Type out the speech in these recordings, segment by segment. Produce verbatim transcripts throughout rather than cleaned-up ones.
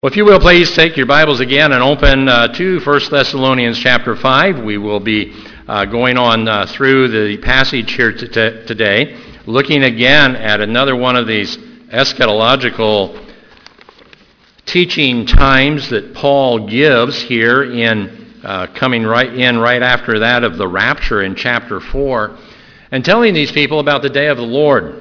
Well, if you will, please take your Bibles again and open uh, to First Thessalonians chapter five. We will be uh, going on uh, through the passage here t- t- today, looking again at another one of these eschatological teaching times that Paul gives here in uh, coming right in right after that of the rapture in chapter four, and telling these people about the day of the Lord.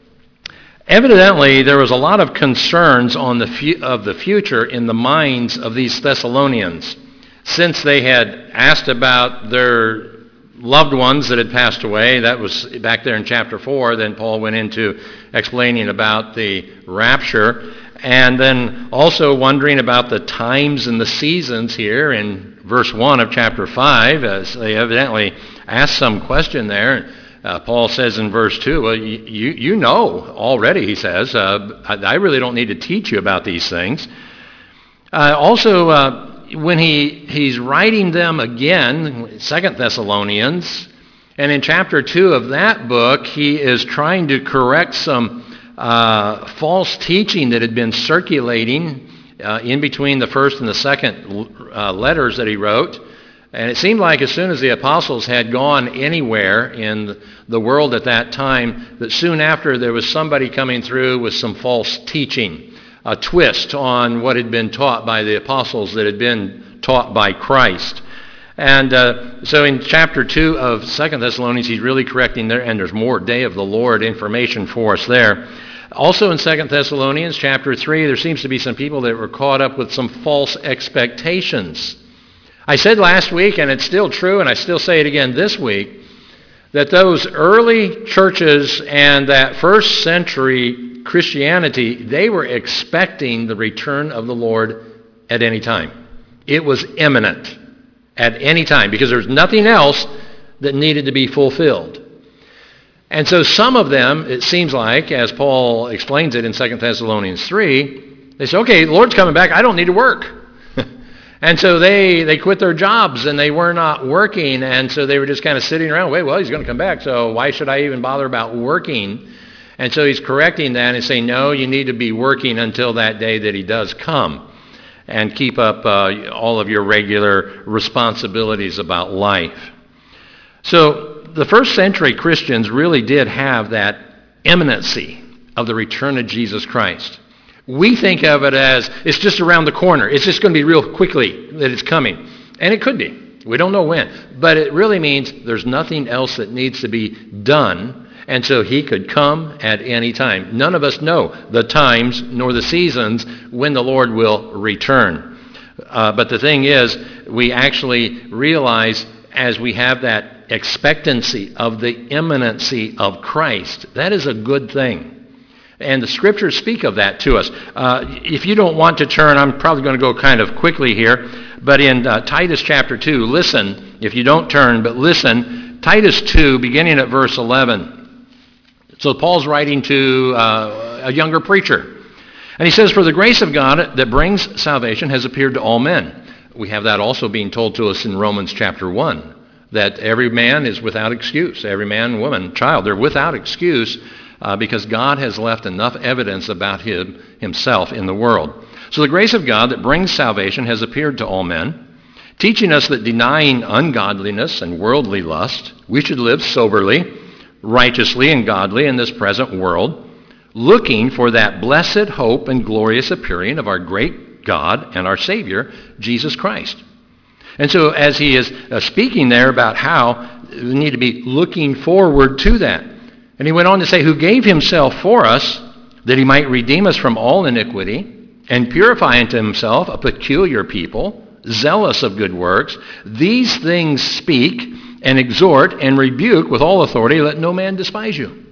Evidently, there was a lot of concerns on the fu- of the future in the minds of these Thessalonians, since they had asked about their loved ones that had passed away. That was back there in chapter four. Then Paul went into explaining about the rapture, and then also wondering about the times and the seasons here in verse one of chapter five, as they evidently asked some question there. Uh, Paul says in verse two, well, you, you know already, he says, uh, I, I really don't need to teach you about these things. Uh, also, uh, when he, he's writing them again, Second Thessalonians, and in chapter two of that book, he is trying to correct some uh, false teaching that had been circulating uh, in between the first and the second uh, letters that he wrote. And it seemed like as soon as the apostles had gone anywhere in the world at that time, that soon after there was somebody coming through with some false teaching, a twist on what had been taught by the apostles that had been taught by Christ. And uh, so in chapter two of Second Thessalonians, he's really correcting there, and there's more Day of the Lord information for us there. Also in Second Thessalonians chapter three, there seems to be some people that were caught up with some false expectations. I said last week, and it's still true, and I still say it again this week, that those early churches and that first century Christianity, they were expecting the return of the Lord at any time. It was imminent at any time because there was nothing else that needed to be fulfilled. And so some of them, it seems like, as Paul explains it in Second Thessalonians three, they say, okay, the Lord's coming back, I don't need to work. And so they, they quit their jobs and they were not working, and so they were just kind of sitting around, wait, well, he's going to come back, so why should I even bother about working? And so he's correcting that and saying, no, you need to be working until that day that he does come and keep up uh, all of your regular responsibilities about life. So the first century Christians really did have that imminency of the return of Jesus Christ. We think of it as it's just around the corner. It's just going to be real quickly that it's coming. And it could be. We don't know when. But it really means there's nothing else that needs to be done. And so he could come at any time. None of us know the times nor the seasons when the Lord will return. Uh, but the thing is, we actually realize as we have that expectancy of the imminency of Christ, that is a good thing. And the scriptures speak of that to us. Uh, if you don't want to turn, I'm probably going to go kind of quickly here, but in uh, Titus chapter two, listen, if you don't turn, but listen, Titus two, beginning at verse eleven. So Paul's writing to uh, a younger preacher. And he says, for the grace of God that brings salvation has appeared to all men. We have that also being told to us in Romans chapter one, that every man is without excuse. Every man, woman, child, they're without excuse. Uh, because God has left enough evidence about him, himself in the world. So the grace of God that brings salvation has appeared to all men, teaching us that denying ungodliness and worldly lust, we should live soberly, righteously, and godly in this present world, looking for that blessed hope and glorious appearing of our great God and our Savior, Jesus Christ. And so as he is uh, speaking there about how we need to be looking forward to that, and he went on to say, who gave himself for us, that he might redeem us from all iniquity, and purify unto himself a peculiar people, zealous of good works. These things speak, and exhort, and rebuke with all authority, let no man despise you.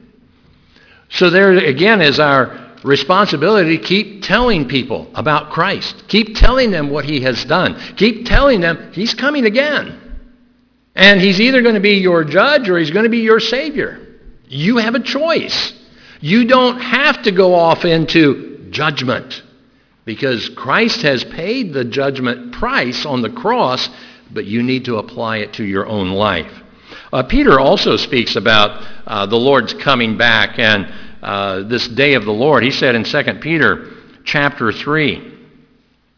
So there again is our responsibility to keep telling people about Christ. Keep telling them what he has done. Keep telling them he's coming again. And he's either going to be your judge or he's going to be your Savior. You have a choice. You don't have to go off into judgment because Christ has paid the judgment price on the cross, but you need to apply it to your own life. Uh, Peter also speaks about uh, the Lord's coming back and uh, this day of the Lord. He said in Second Peter chapter three,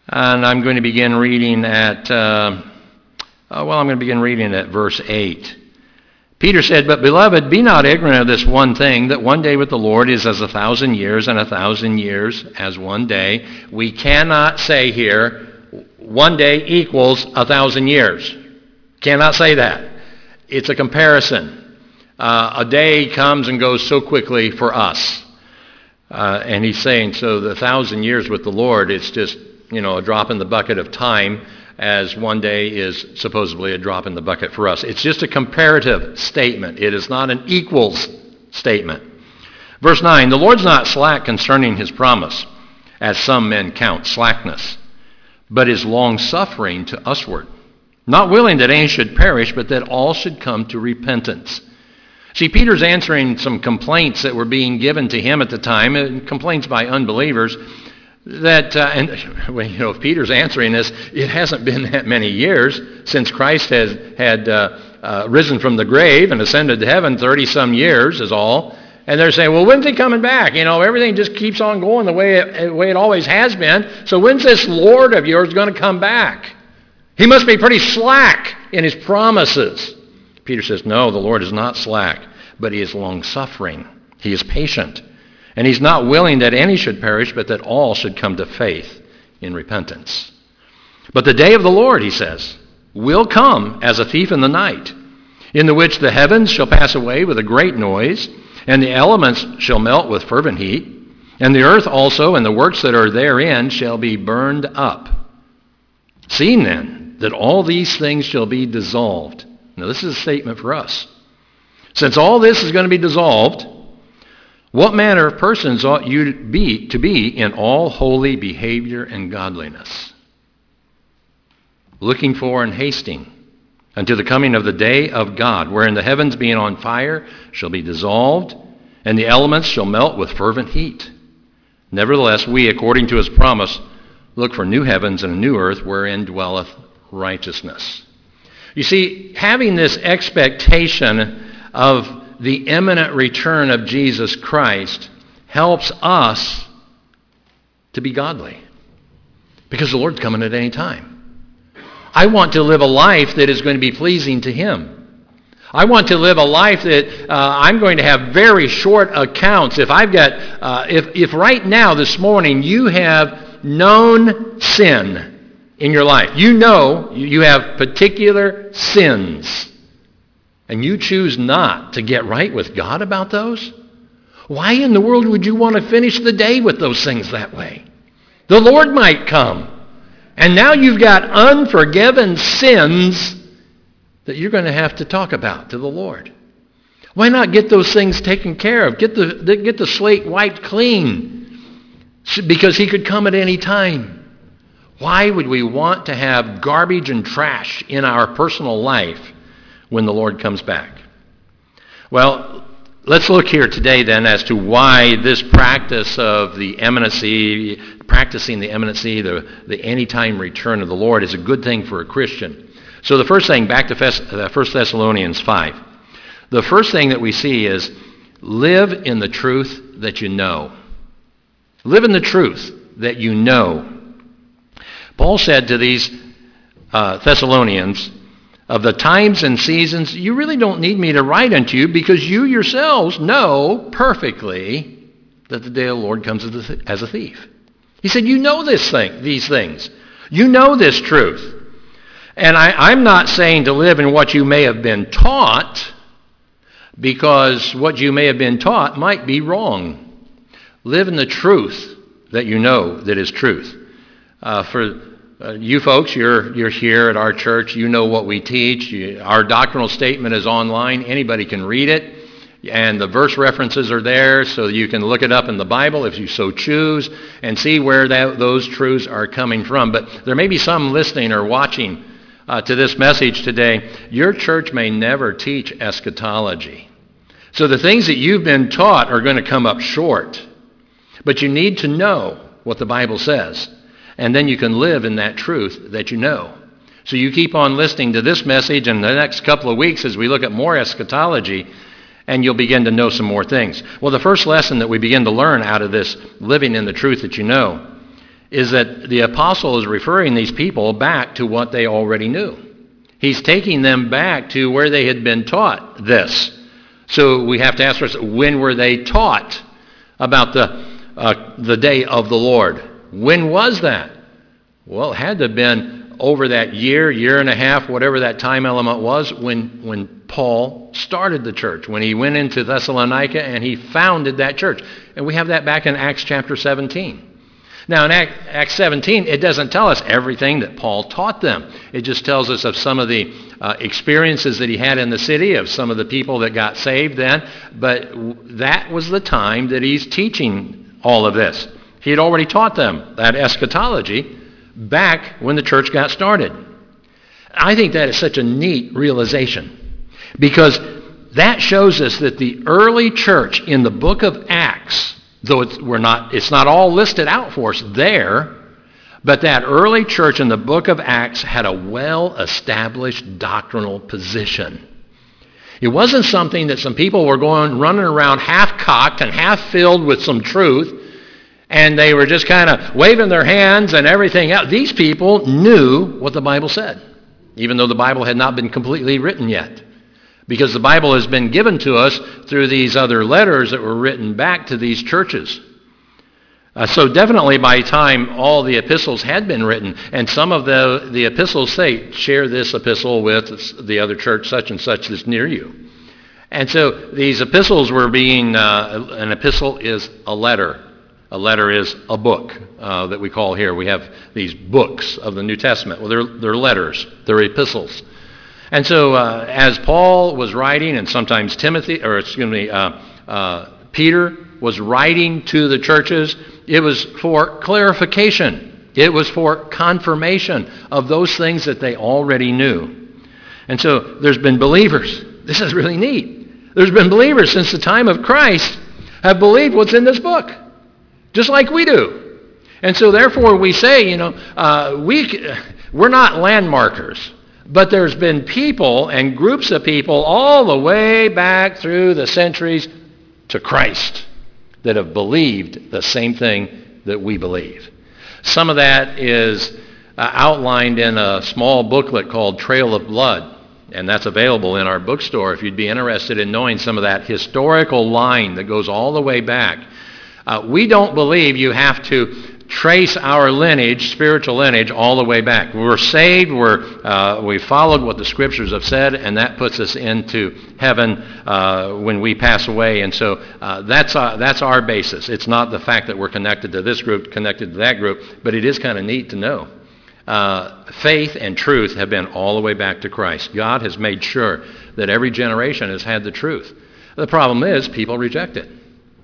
And I'm going to begin reading at, uh, uh, well, I'm going to begin reading at verse eight. Peter said, "But beloved, be not ignorant of this one thing, that one day with the Lord is as a thousand years, and a thousand years as one day." We cannot say here, one day equals a thousand years. Cannot say that. It's a comparison. Uh, a day comes and goes so quickly for us. Uh, and he's saying, so the thousand years with the Lord, it's just, you know, a drop in the bucket of time, as one day is supposedly a drop in the bucket for us. It's just a comparative statement. It is not an equals statement. Verse nine, "The Lord's not slack concerning his promise, as some men count slackness, but is long-suffering to usward, not willing that any should perish, but that all should come to repentance." See, Peter's answering some complaints that were being given to him at the time, and complaints by unbelievers. That uh, and well, you know, if Peter's answering this, it hasn't been that many years since Christ has had uh, uh, risen from the grave and ascended to heaven. Thirty some years is all, and they're saying, "Well, when's he coming back? You know, everything just keeps on going the way it, the way it always has been. So when's this Lord of yours going to come back? He must be pretty slack in his promises." Peter says, "No, the Lord is not slack, but he is long-suffering. He is patient. And he's not willing that any should perish, but that all should come to faith in repentance. But the day of the Lord," he says, "will come as a thief in the night, in the which the heavens shall pass away with a great noise, and the elements shall melt with fervent heat, and the earth also and the works that are therein shall be burned up. Seeing then that all these things shall be dissolved." Now this is a statement for us. "Since all this is going to be dissolved, what manner of persons ought you to be, to be in all holy behavior and godliness, looking for and hasting unto the coming of the day of God, wherein the heavens being on fire shall be dissolved, and the elements shall melt with fervent heat. Nevertheless, we, according to his promise, look for new heavens and a new earth, wherein dwelleth righteousness." You see, having this expectation of the imminent return of Jesus Christ helps us to be godly, because the Lord's coming at any time. I want to live a life that is going to be pleasing to him. I want to live a life that uh, I'm going to have very short accounts. If I've got, uh, if if right now this morning you have known sin in your life, you know you have particular sins, and you choose not to get right with God about those, why in the world would you want to finish the day with those things that way? The Lord might come, and now you've got unforgiven sins that you're going to have to talk about to the Lord. Why not get those things taken care of? Get the, get the slate wiped clean, because he could come at any time. Why would we want to have garbage and trash in our personal life when the Lord comes back? Well, let's look here today then as to why this practice of the imminency, practicing the imminency, the, the anytime return of the Lord is a good thing for a Christian. So the first thing, back to First Thessalonians five. The first thing that we see is live in the truth that you know. Live in the truth that you know. Paul said to these uh, Thessalonians, "Of the times and seasons, you really don't need me to write unto you, because you yourselves know perfectly that the day of the Lord comes as a thief." He said, you know this thing, these things. You know this truth. And I, I'm not saying to live in what you may have been taught, because what you may have been taught might be wrong. Live in the truth that you know that is truth. Uh, for uh, you folks, you're you're here at our church. You know what we teach. You, our doctrinal statement is online. Anybody can read it. And the verse references are there, so you can look it up in the Bible if you so choose and see where that, those truths are coming from. But there may be some listening or watching uh, to this message today. Your church may never teach eschatology. So the things that you've been taught are going to come up short. But you need to know what the Bible says. And then you can live in that truth that you know. So you keep on listening to this message in the next couple of weeks as we look at more eschatology, and you'll begin to know some more things. Well, the first lesson that we begin to learn out of this living in the truth that you know is that the apostle is referring these people back to what they already knew. He's taking them back to where they had been taught this. So we have to ask ourselves, when were they taught about the uh, the day of the Lord? When was that? Well, it had to have been over that year, year and a half, whatever that time element was, when, when Paul started the church, when he went into Thessalonica and he founded that church. And we have that back in Acts chapter seventeen. Now, in Acts seventeen, it doesn't tell us everything that Paul taught them. It just tells us of some of the uh, experiences that he had in the city, of some of the people that got saved then. But that was the time that he's teaching all of this. He had already taught them that eschatology back when the church got started. I think that is such a neat realization, because that shows us that the early church in the book of Acts, though it's, we're not, it's not all listed out for us there, but that early church in the book of Acts had a well-established doctrinal position. It wasn't something that some people were going running around half-cocked and half-filled with some truth, and they were just kind of waving their hands and everything else. These people knew what the Bible said, even though the Bible had not been completely written yet. Because the Bible has been given to us through these other letters that were written back to these churches. Uh, so definitely by the time all the epistles had been written, and some of the, the epistles say, share this epistle with the other church such and such that's near you. And so these epistles were being, uh, an epistle is a letter. A letter is a book uh, that we call here. We have these books of the New Testament. Well, they're, they're letters. They're epistles. And so uh, as Paul was writing, and sometimes Timothy, or excuse me, uh, uh, Peter was writing to the churches, it was for clarification. It was for confirmation of those things that they already knew. And so there's been believers. This is really neat. There's been believers since the time of Christ have believed what's in this book, just like we do. And so therefore we say, you know, uh, we, we're not landmarkers. But there's been people and groups of people all the way back through the centuries to Christ that have believed the same thing that we believe. Some of that is uh, outlined in a small booklet called Trail of Blood, and that's available in our bookstore if you'd be interested in knowing some of that historical line that goes all the way back. Uh, we don't believe you have to trace our lineage, spiritual lineage, all the way back. We're saved, we're, uh, we followed what the Scriptures have said, and that puts us into heaven uh, when we pass away. And so uh, that's, uh, that's our basis. It's not the fact that we're connected to this group, connected to that group, but it is kind of neat to know. Uh, faith and truth have been all the way back to Christ. God has made sure that every generation has had the truth. The problem is people reject it.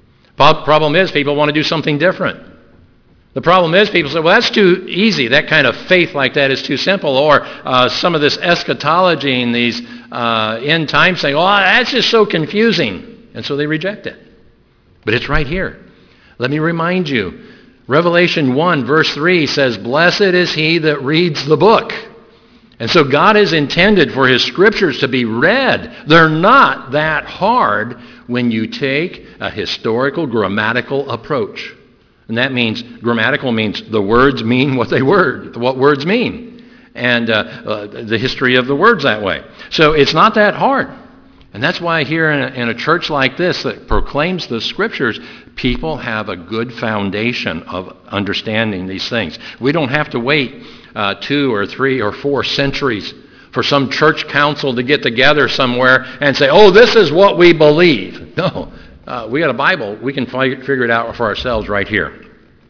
The problem is people want to do something different. The problem is people say, well, that's too easy. That kind of faith like that is too simple. Or uh, some of this eschatology and these uh, end times saying, oh, that's just so confusing. And so they reject it. But it's right here. Let me remind you. Revelation one verse three says, blessed is he that reads the book. And so God has intended for his scriptures to be read. They're not that hard when you take a historical, grammatical approach. And that means, grammatical means the words mean what they word, what words mean. And uh, uh, the history of the words that way. So it's not that hard. And that's why here in a, in a church like this that proclaims the Scriptures, people have a good foundation of understanding these things. We don't have to wait uh, two or three or four centuries for some church council to get together somewhere and say, oh, this is what we believe. No. Uh, we got a Bible. We can fi- figure it out for ourselves right here.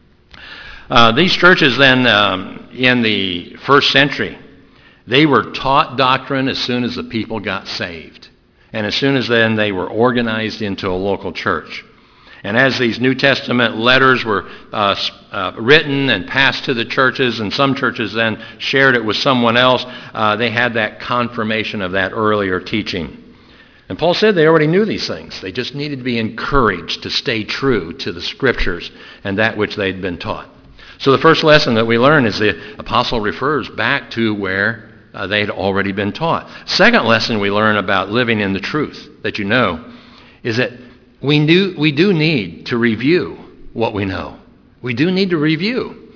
Uh, these churches then, um, in the first century, they were taught doctrine as soon as the people got saved. And as soon as then, they were organized into a local church. And as these New Testament letters were uh, uh, written and passed to the churches, and some churches then shared it with someone else, uh, they had that confirmation of that earlier teaching. And Paul said they already knew these things. They just needed to be encouraged to stay true to the Scriptures and that which they'd been taught. So the first lesson that we learn is the apostle refers back to where uh, they had already been taught. Second lesson we learn about living in the truth that you know is that we, do, we do need to review what we know. We do need to review.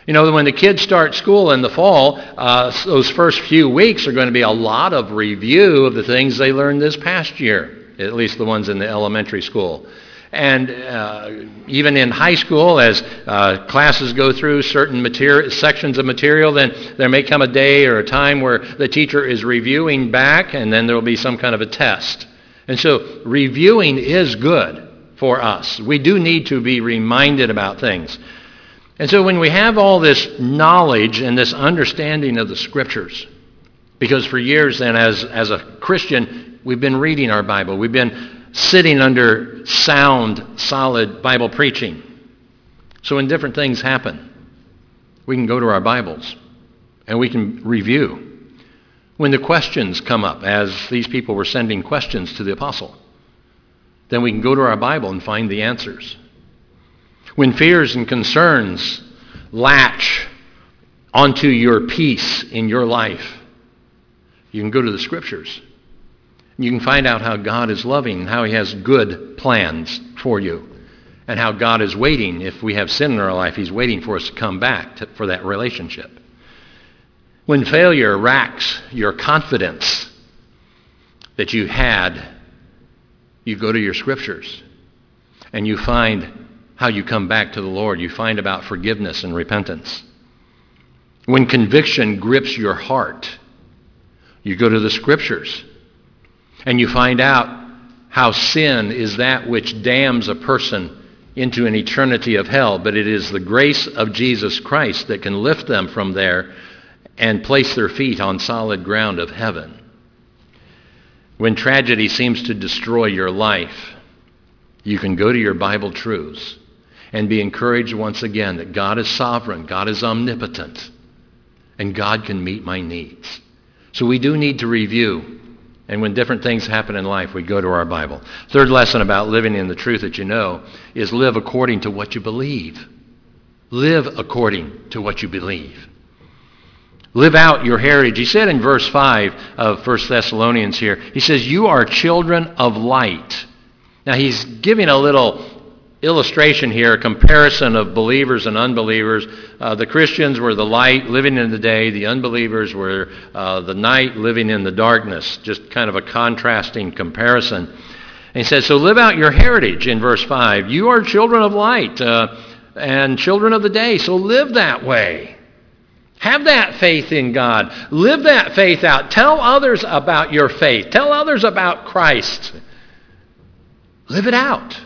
You know, when the kids start school in the fall, uh, those first few weeks are going to be a lot of review of the things they learned this past year, at least the ones in the elementary school. And uh, even in high school, as uh, classes go through certain material, sections of material, then there may come a day or a time where the teacher is reviewing back, and then there will be some kind of a test. And so reviewing is good for us. We do need to be reminded about things. And so when we have all this knowledge and this understanding of the Scriptures, because for years then as, as a Christian, we've been reading our Bible. We've been sitting under sound, solid Bible preaching. So when different things happen, we can go to our Bibles and we can review. When the questions come up, as these people were sending questions to the apostle, then we can go to our Bible and find the answers. When fears and concerns latch onto your peace in your life, you can go to the Scriptures. You can find out how God is loving and how he has good plans for you, and how God is waiting. If we have sin in our life, he's waiting for us to come back to, for that relationship. When failure racks your confidence that you had, you go to your Scriptures and you find how you come back to the Lord. You find about forgiveness and repentance. When conviction grips your heart, you go to the Scriptures and you find out how sin is that which damns a person into an eternity of hell, but it is the grace of Jesus Christ that can lift them from there and place their feet on solid ground of heaven. When tragedy seems to destroy your life, you can go to your Bible truths and be encouraged once again that God is sovereign, God is omnipotent, and God can meet my needs. So we do need to review. And when different things happen in life, we go to our Bible. Third lesson about living in the truth that you know is live according to what you believe. Live according to what you believe. Live out your heritage. He said in verse five of First Thessalonians here, he says, you are children of light. Now he's giving a little illustration here, a comparison of believers and unbelievers. Uh, the Christians were the light, living in the day. The unbelievers were uh, the night, living in the darkness. Just kind of a contrasting comparison. And he says, so live out your heritage in verse five. You are children of light uh, and children of the day, so live that way. Have that faith in God. Live that faith out. Tell others about your faith. Tell others about Christ. Live it out.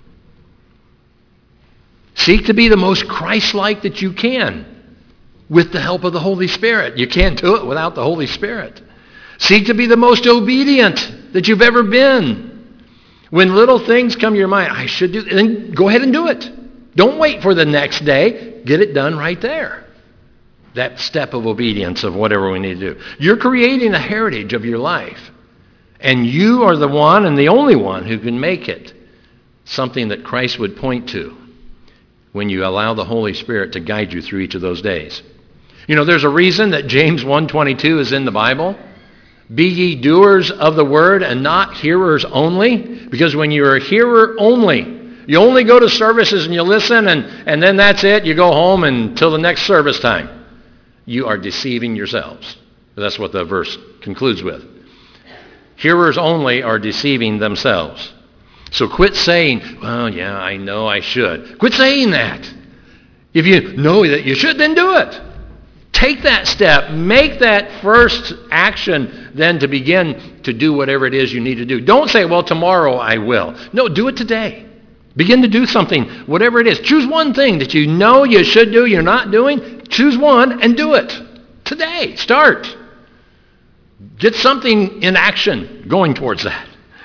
Seek to be the most Christ-like that you can with the help of the Holy Spirit. You can't do it without the Holy Spirit. Seek to be the most obedient that you've ever been. When little things come to your mind, I should do, then go ahead and do it. Don't wait for the next day. Get it done right there. That step of obedience of whatever we need to do. You're creating a heritage of your life. And you are the one and the only one who can make it something that Christ would point to when you allow the Holy Spirit to guide you through each of those days. You know, there's a reason that James one twenty-two is in the Bible. Be ye doers of the word and not hearers only. Because when you're a hearer only, you only go to services and you listen and, and then that's it. You go home until the next service time. You are deceiving yourselves. That's what the verse concludes with. Hearers only are deceiving themselves. So quit saying, well, yeah, I know I should. Quit saying that. If you know that you should, then do it. Take that step. Make that first action then to begin to do whatever it is you need to do. Don't say, well, tomorrow I will. No, do it today. Begin to do something, whatever it is. Choose one thing that you know you should do, you're not doing. Choose one and do it. Today. Start. Get something in action going towards that.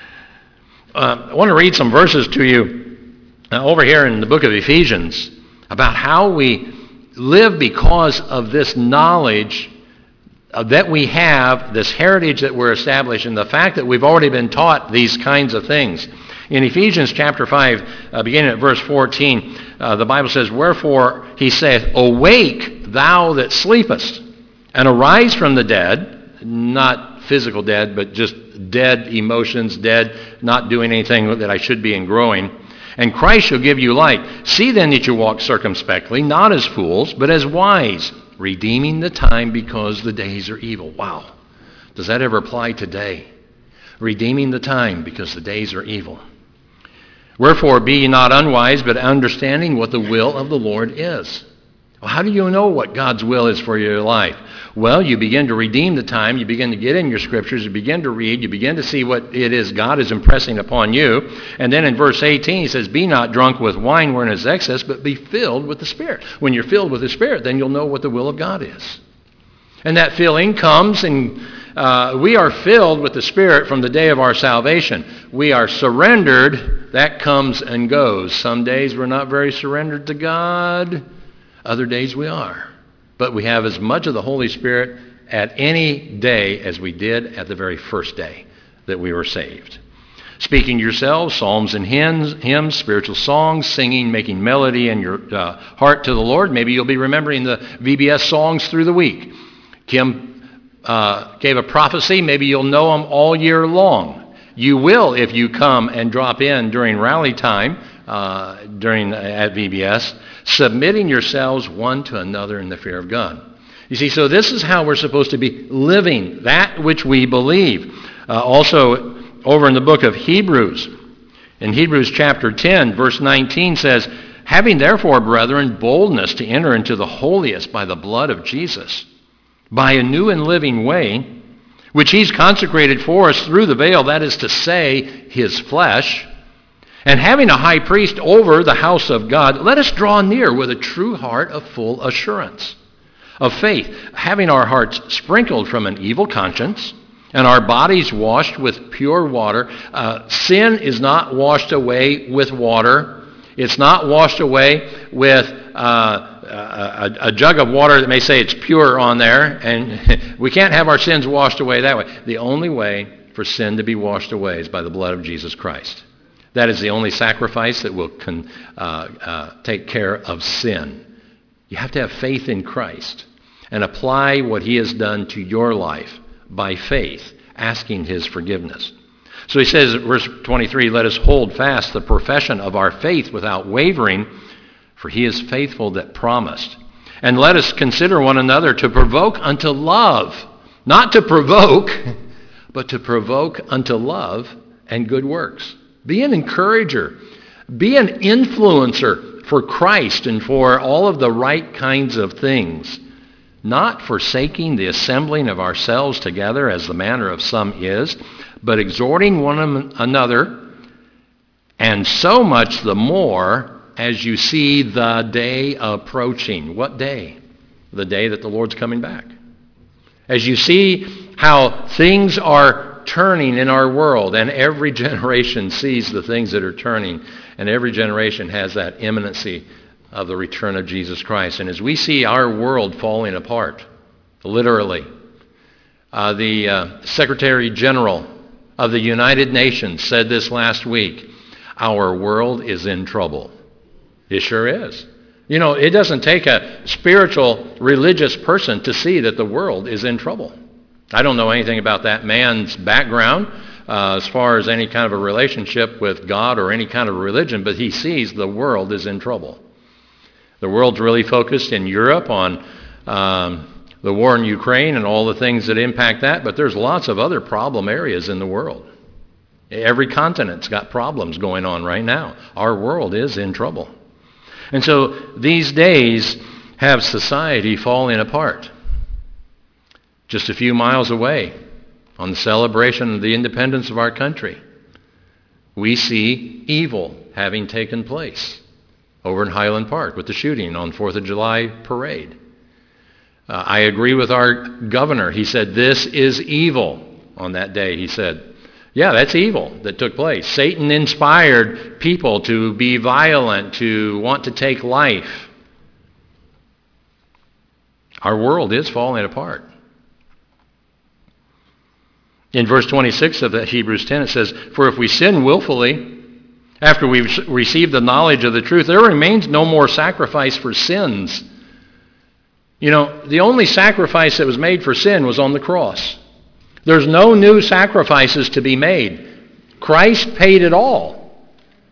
Uh, I want to read some verses to you uh, over here in the book of Ephesians about how we live because of this knowledge uh, that we have, this heritage that we're established, and the fact that we've already been taught these kinds of things. In Ephesians chapter five, uh, beginning at verse fourteen, uh, the Bible says, wherefore he saith, awake thou that sleepest, and arise from the dead, not physical dead, but just dead emotions, dead, not doing anything that I should be in growing. and Christ shall give you light. See then that you walk circumspectly, not as fools, but as wise, redeeming the time because the days are evil. Wow. Does that ever apply today? Redeeming the time because the days are evil. Wherefore be ye not unwise, but understanding what the will of the Lord is. Well, how do you know what God's will is for your life? Well, you begin to redeem the time. You begin to get in your scriptures. You begin to read. You begin to see what it is God is impressing upon you. And then in verse eighteen, he says, be not drunk with wine wherein is excess, but be filled with the Spirit. When you're filled with the Spirit, then you'll know what the will of God is. And that filling comes, and uh, we are filled with the Spirit from the day of our salvation. We are surrendered. That comes and goes. Some days we're not very surrendered to God. Other days we are. But we have as much of the Holy Spirit at any day as we did at the very first day that we were saved. Speaking to yourselves, psalms and hymns, hymns, spiritual songs, singing, making melody in your uh, heart to the Lord. Maybe you'll be remembering the V B S songs through the week. Kim uh, gave a prophecy. Maybe you'll know them all year long. You will if you come and drop in during rally time uh, during at V B S. Submitting yourselves one to another in the fear of God. You see, so this is how we're supposed to be living that which we believe. Uh, also, over in the book of Hebrews, in Hebrews chapter ten, verse nineteen says, having therefore, brethren, boldness to enter into the holiest by the blood of Jesus, by a new and living way, which he's consecrated for us through the veil, that is to say, his flesh, and having a high priest over the house of God, let us draw near with a true heart of full assurance of faith, having our hearts sprinkled from an evil conscience and our bodies washed with pure water. Uh, sin is not washed away with water. It's not washed away with uh, a, a jug of water that may say it's pure on there, and we can't have our sins washed away that way. The only way for sin to be washed away is by the blood of Jesus Christ. That is the only sacrifice that will con, uh, uh, take care of sin. You have to have faith in Christ and apply what he has done to your life by faith, asking his forgiveness. So he says, verse twenty-three, let us hold fast the profession of our faith without wavering, for he is faithful that promised. And let us consider one another to provoke unto love, not to provoke, but to provoke unto love and good works. Be an encourager. Be an influencer for Christ and for all of the right kinds of things, not forsaking the assembling of ourselves together as the manner of some is, but exhorting one another, and so much the more as you see the day approaching. What day? The day that the Lord's coming back. As you see how things are turning in our world, and every generation sees the things that are turning, and every generation has that imminency of the return of Jesus Christ. And as we see our world falling apart, literally, uh, the uh, Secretary General of the United Nations said this last week, our world is in trouble. It sure is. You know, it doesn't take a spiritual, religious person to see that the world is in trouble. I don't know anything about that man's background uh, as far as any kind of a relationship with God or any kind of religion, but he sees the world is in trouble. The world's really focused in Europe on um, the war in Ukraine and all the things that impact that, but there's lots of other problem areas in the world. Every continent's got problems going on right now. Our world is in trouble. And so these days have society falling apart. Just a few miles away, on the celebration of the independence of our country, we see evil having taken place over in Highland Park with the shooting on fourth of July parade. Uh, I agree with our governor. He said, this is evil on that day. He said, yeah, that's evil that took place. Satan inspired people to be violent, to want to take life. Our world is falling apart. In verse twenty-six of that Hebrews ten, it says, for if we sin willfully, after we've received the knowledge of the truth, there remains no more sacrifice for sins. You know, the only sacrifice that was made for sin was on the cross. There's no new sacrifices to be made. Christ paid it all.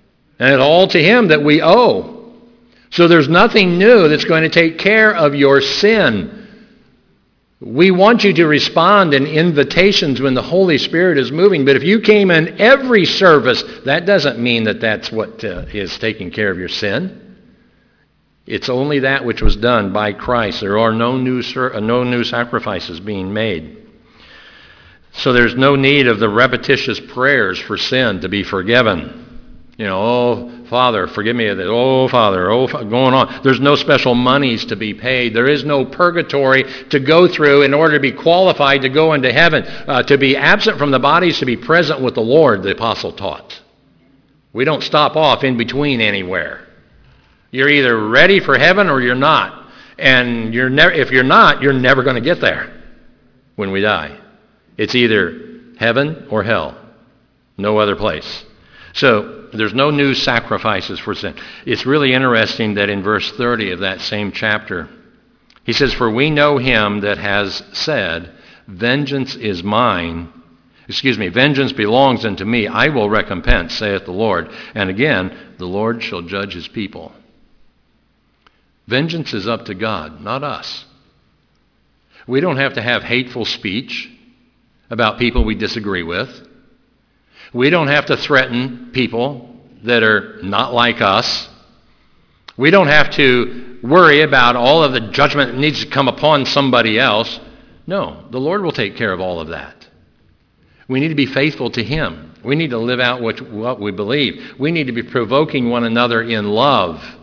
And it's all to him that we owe. So there's nothing new that's going to take care of your sin. We want you to respond in invitations when the Holy Spirit is moving. But if you came in every service, that doesn't mean that that's what uh, is taking care of your sin. It's only that which was done by Christ. There are no new, uh, no new sacrifices being made. So there's no need of the repetitious prayers for sin to be forgiven. You know, oh, Father, forgive me of this. Oh, Father, oh, going on. There's no special monies to be paid. There is no purgatory to go through in order to be qualified to go into heaven. Uh, to be absent from the bodies, to be present with the Lord, the apostle taught. We don't stop off in between anywhere. You're either ready for heaven or you're not. And you're never, if you're not, you're never going to get there when we die. It's either heaven or hell. No other place. So there's no new sacrifices for sin. It's really interesting that in verse thirty of that same chapter, he says, "For we know him that has said, vengeance is mine. Excuse me, vengeance belongs unto me. I will recompense, saith the Lord. And again, the Lord shall judge his people." Vengeance is up to God, not us. We don't have to have hateful speech about people we disagree with. We don't have to threaten people that are not like us. We don't have to worry about all of the judgment that needs to come upon somebody else. No, the Lord will take care of all of that. We need to be faithful to him. We need to live out what, what we believe. We need to be provoking one another in love.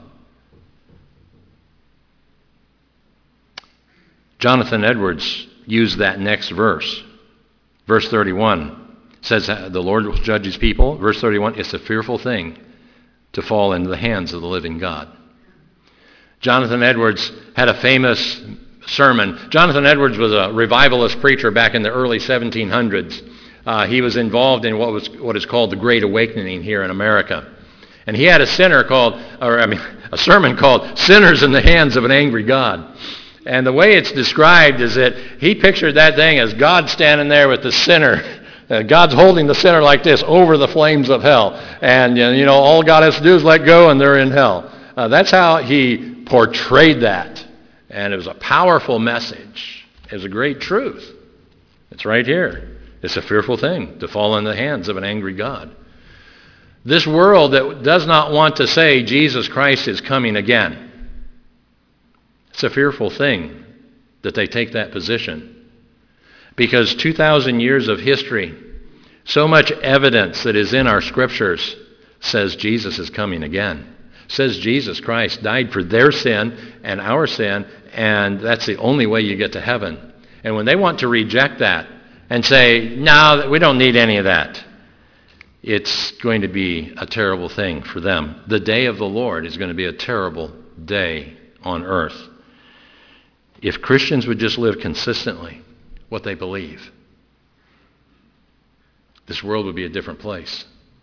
Jonathan Edwards used that next verse. Verse thirty-one. Says the Lord will judge his people. Verse thirty-one, it's a fearful thing to fall into the hands of the living God. Jonathan Edwards had a famous sermon. Jonathan Edwards was a revivalist preacher back in the early seventeen hundreds. Uh, he was involved in what was what is called the Great Awakening here in America. And he had a sinner called, or I mean, a sermon called "Sinners in the Hands of an Angry God." And the way it's described is that he pictured that thing as God standing there with the sinner. Uh, God's holding the sinner like this over the flames of hell. And, you know, all God has to do is let go and they're in hell. Uh, that's how he portrayed that. And it was a powerful message. It was a great truth. It's right here. It's a fearful thing to fall in the hands of an angry God. This world that does not want to say Jesus Christ is coming again, it's a fearful thing that they take that position. Because two thousand years of history, so much evidence that is in our scriptures says Jesus is coming again. Says Jesus Christ died for their sin and our sin, and that's the only way you get to heaven. And when they want to reject that and say, no, we don't need any of that, it's going to be a terrible thing for them. The day of the Lord is going to be a terrible day on earth. If Christians would just live consistently what they believe, this world would be a different place.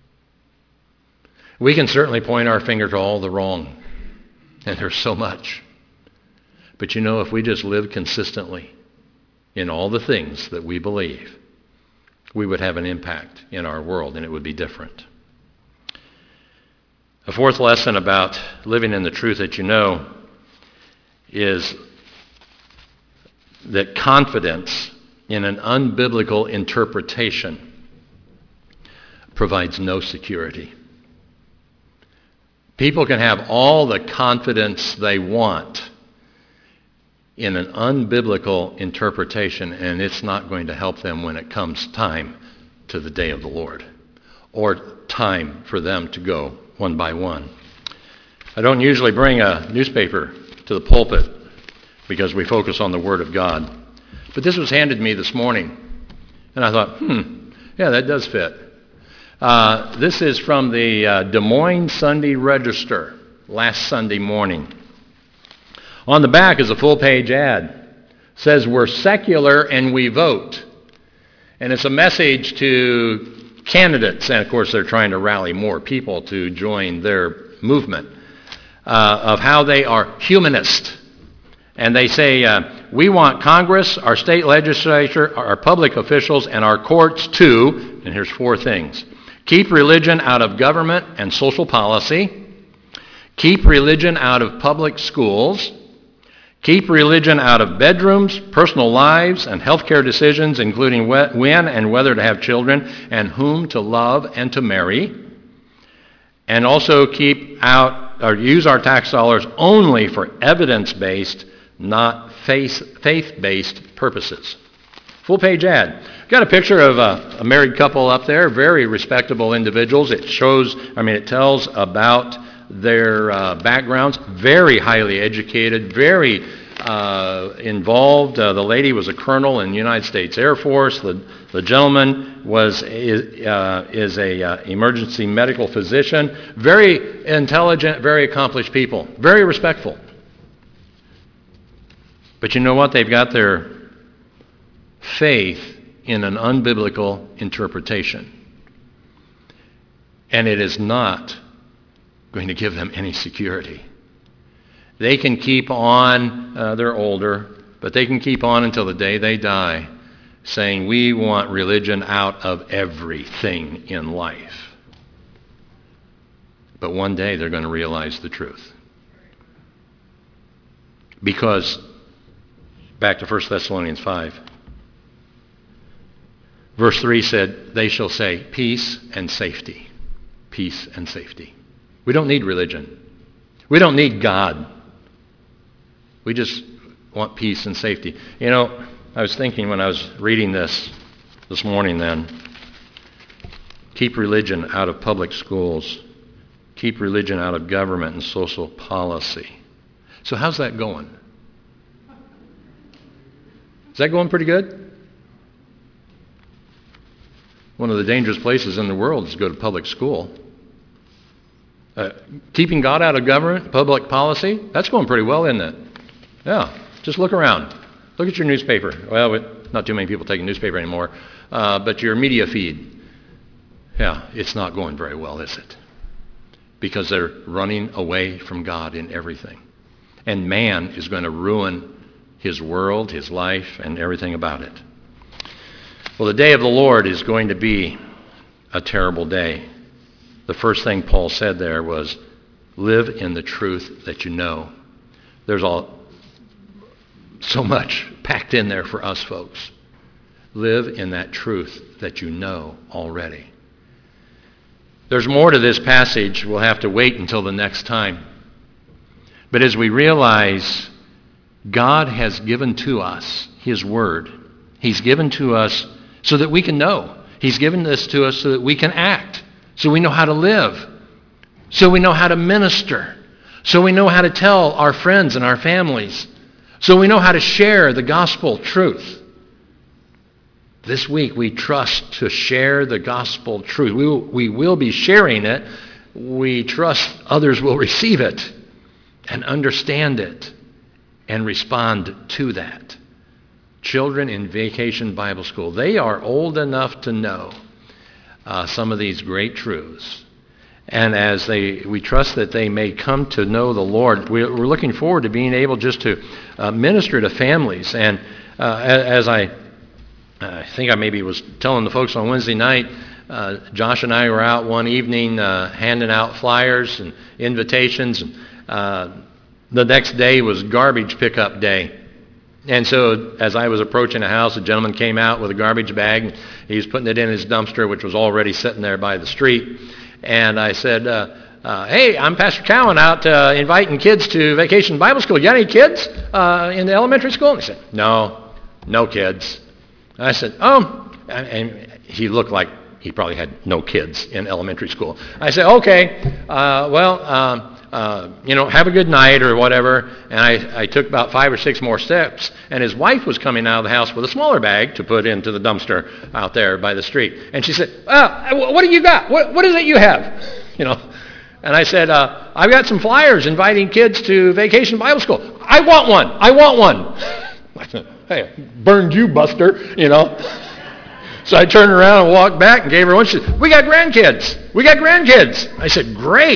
We can certainly point our finger to all the wrong, and there's so much. But you know, if we just lived consistently in all the things that we believe, we would have an impact in our world, and it would be different. A fourth lesson about living in the truth that you know is that confidence in an unbiblical interpretation provides no security. People can have all the confidence they want in an unbiblical interpretation, and it's not going to help them when it comes time to the day of the Lord, or time for them to go one by one. I don't usually bring a newspaper to the pulpit because we focus on the Word of God. But this was handed me this morning, and I thought, hmm, yeah, that does fit. Uh, this is from the uh, Des Moines Sunday Register last Sunday morning. On the back is a full-page ad. It says, "We're secular and we vote." And it's a message to candidates, and of course they're trying to rally more people to join their movement, uh, of how they are humanist. And they say, uh, we want Congress, our state legislature, our public officials, and our courts to, and here's four things: Keep religion out of government and social policy. Keep religion out of public schools. Keep religion out of bedrooms, personal lives, and healthcare decisions, including when and whether to have children and whom to love and to marry. And also keep out or use our tax dollars only for evidence-based, not faith, faith-based purposes. Full-page ad. Got a picture of a, a married couple up there, very respectable individuals. It shows, I mean, it tells about their uh, backgrounds, very highly educated, very uh, involved. Uh, the lady was a colonel in the United States Air Force. The, the gentleman was is, uh, is a uh, emergency medical physician. Very intelligent, very accomplished people, very respectful. But you know what? They've got their faith in an unbiblical interpretation. And it is not going to give them any security. They can keep on, uh, they're older, but they can keep on until the day they die saying, we want religion out of everything in life. But one day they're going to realize the truth. Because, back to First Thessalonians five, verse three said, they shall say, peace and safety. Peace and safety. We don't need religion. We don't need God. We just want peace and safety. You know, I was thinking when I was reading this this morning then, keep religion out of public schools. Keep religion out of government and social policy. So how's that going? Is that going pretty good? One of the dangerous places in the world is to go to public school. Uh, keeping God out of government, public policy, that's going pretty well, isn't it? Yeah, just look around. Look at your newspaper. Well, not too many people take a newspaper anymore, uh, but your media feed. Yeah, it's not going very well, is it? Because they're running away from God in everything. And man is going to ruin his world, his life, and everything about it. Well, the day of the Lord is going to be a terrible day. The first thing Paul said there was, live in the truth that you know. There's all, so much packed in there for us folks. Live in that truth that you know already. There's more to this passage. We'll have to wait until the next time. But as we realize God has given to us his word, he's given to us so that we can know. He's given this to us so that we can act, so we know how to live, so we know how to minister, so we know how to tell our friends and our families, so we know how to share the gospel truth. This week we trust to share the gospel truth. We will, we will be sharing it. We trust others will receive it and understand it and respond to that. Children in Vacation Bible School, they are old enough to know uh, some of these great truths. And as they, we trust that they may come to know the Lord, we're, we're looking forward to being able just to uh, minister to families. And uh, as I, I think I maybe was telling the folks on Wednesday night, uh, Josh and I were out one evening uh, handing out flyers and invitations. And, uh, the next day was garbage pickup day. And so as I was approaching a house, a gentleman came out with a garbage bag. And he was putting it in his dumpster, which was already sitting there by the street. And I said, uh, uh, hey, I'm Pastor Cowan out uh, inviting kids to Vacation Bible School. You got any kids uh, in the elementary school? And he said, no, no kids. And I said, oh. And he looked like he probably had no kids in elementary school. I said, okay, uh, well, um, Uh, you know, have a good night or whatever. And I, I took about five or six more steps, and his wife was coming out of the house with a smaller bag to put into the dumpster out there by the street. And she said, oh, what do you got? What, what is it you have? You know, and I said, uh, I've got some flyers inviting kids to Vacation Bible School. I want one. I want one. I said, hey, burned you, Buster, you know. So I turned around and walked back and gave her one. She said, we got grandkids. We got grandkids. I said, great.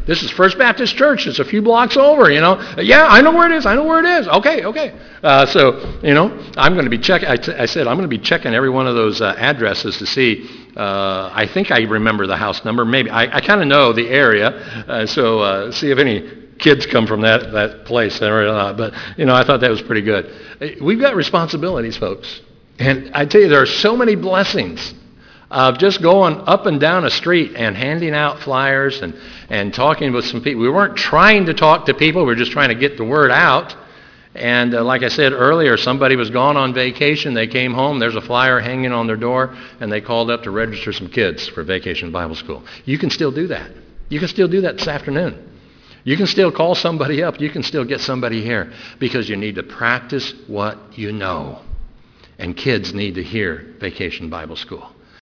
This is First Baptist Church. It's a few blocks over, you know. Yeah, I know where it is. I know where it is. Okay, okay. Uh, so, you know, I'm going to be checking. I, t- I said I'm going to be checking every one of those uh, addresses to see. Uh, I think I remember the house number. Maybe. I, I kind of know the area. Uh, so uh, see if any kids come from that, that place or not. But, you know, I thought that was pretty good. We've got responsibilities, folks. And I tell you, there are so many blessings of just going up and down a street and handing out flyers and, and talking with some people. We weren't trying to talk to people. We were just trying to get the word out. And uh, like I said earlier, somebody was gone on vacation. They came home. There's a flyer hanging on their door, and they called up to register some kids for Vacation Bible School. You can still do that. You can still do that this afternoon. You can still call somebody up. You can still get somebody here because you need to practice what you know. And kids need to hear Vacation Bible School.